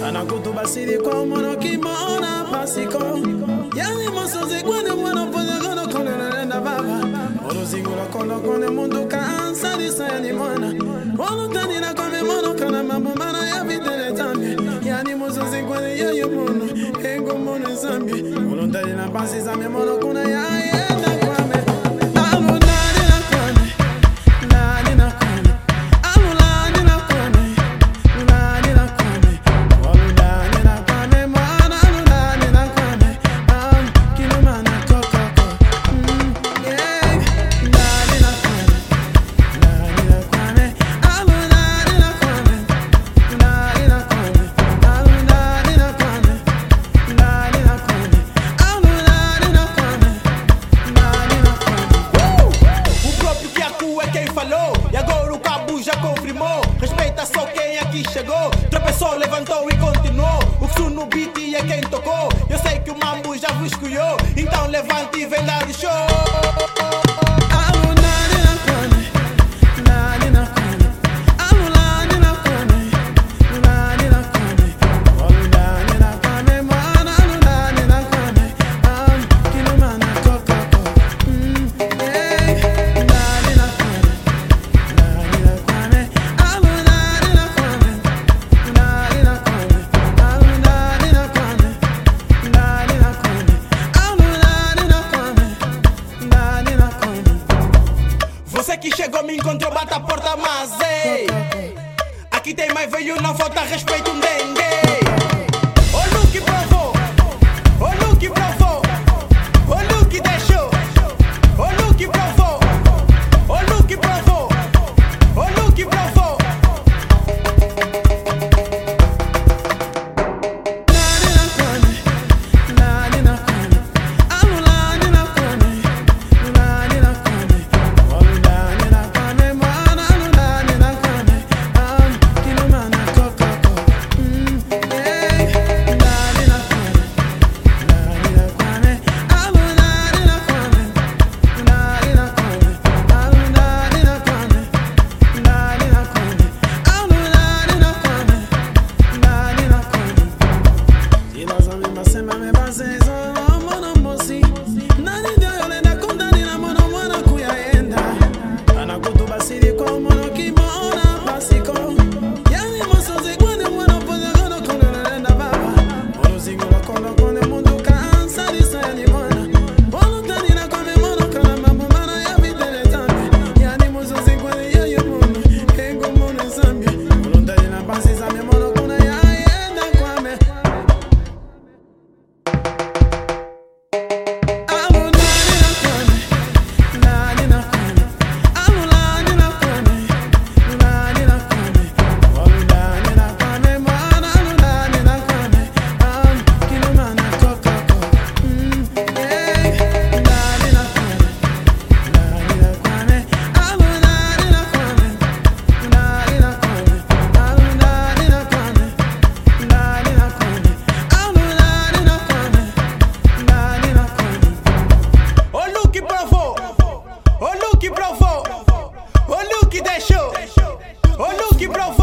Anakutu basiri kwa mono kimona pasiko. Yani mosoze kwenye mwana pose kono kone nenda baba. Olo zingula kono kone mundu kansa disayani mwana. Olo tani na kome mono kana mambo mana ya vitele zambi. Yani mosoze kwenye yoyo mono ego mono zambi. Olo tani na basi zambi mono kuna ya yenda kwame. Alo nani na kwame. Nani na kwame. Alo nani na kwame. Nani na kwame. Olo nani na kwame. Mwana alo nani na kwame. Kilo mana kokoko. Yeah. Nani na kwame. Nani na kwame. Alo nani na kwame. Nani na kwame. Alo nani na kwame. Nani na kwame. Alo nani na kwame. Nani na kwame. O próprio Kiaku é quem falou, e agora o Cabo já confirmou. Respeita só quem aqui chegou. Tropeçou, levantou e continuou. O Su no beat é quem tocou. Eu sei que o Mambo já vos escolheu, então levante e vem dar o show. Alo nani na kwame. Nani na kwame. Alo nani na kwame. Nani na kwame. Olo nani na kwame. Mwana alo nani na kwame. Kilo mana kokoko. Yeah. Nani na kwame. Nani na kwame. Alo nani na kwame. Nani na kwame. Alo nani na kwame. Nani na kwame. Alo nani na kwame. Nani na kwame. Você que chegou me encontrou, bata a porta, mas ei, aqui tem mais velho, não falta respeito, um dengue. O look provou, o look provou, o look deixou, o look provou, o look provou, o look provou. Nani na kwame. Nani na kwame. Alo nani na kwame. Nani na kwame. Olo nani na kwame. Mwana alo nani na kwame. Kilo mana kokoko. Yeah. Nani na kwame. Nani na kwame. Alo nani na kwame. Nani na kwame. Alo nani na kwame. Nani na kwame. Alo nani na kwame. Nani na kwame. Ila zambi masema me base zo mono mosi. Nani ndio yole na kundani na mono mwana kuyaenda. Anakutu basiri kwa mono kimona pasiko. Yani mosoze kwenye mwana pose kono kone nenda baba. Olo zingula kono kone mundu kansa disayani mwana. Olo tani na kome mono kana mambo mana ya vitele zambi. Yani mosoze kwenye yoyo mono ego mono zambi. Olo tani na basi zambi mono kuna ya yenda kwame. Alo nani na kwame. Nani na kwame. Alo nani na kwame. Nani na kwame. Olo nani na kwame. Mwana alo nani na kwame. Kilo mana kokoko. Yeah. Nani na kwame. Nani na kwame. Alo nani na kwame. Nani na kwame. Alo nani na kwame. Nani na kwame. Alo nani na kwame. Nani na kwame. O look provou, o look provou, o look deixou, o look provou.